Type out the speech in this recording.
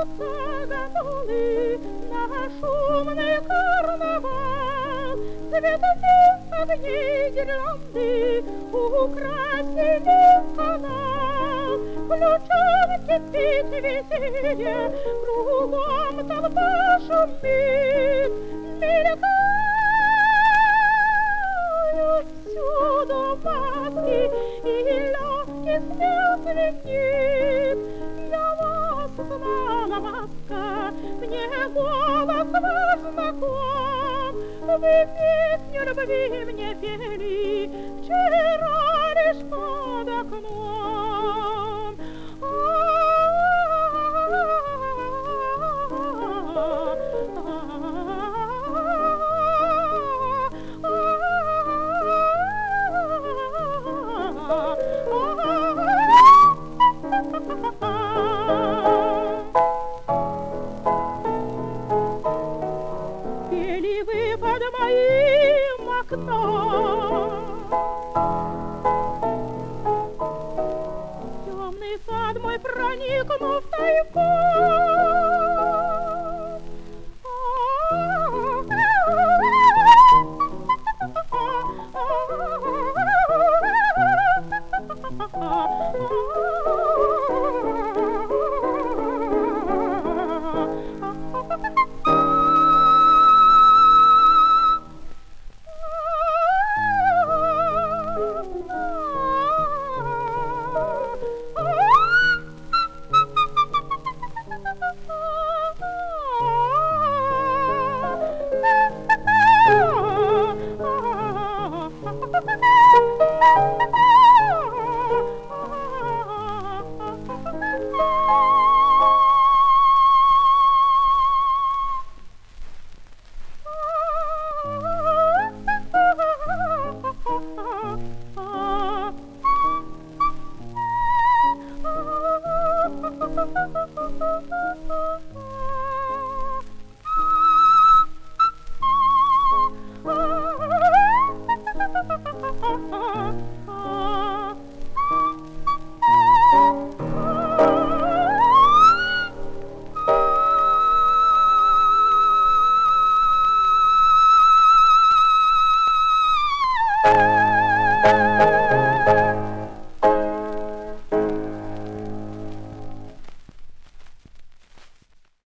загонули на шумный карнавал. Цветами огней гирлянды украсили канал. Ключом кипит веселье, кругом толпа шумит. Мелькают всюду маски и легкий смех звенит. Я вас знала, маска, мне голос ваш знаком. Вы песню любви мне пели вчера лишь под окном. Пели вы под моим окном. Темный сад мой проникнув тайком.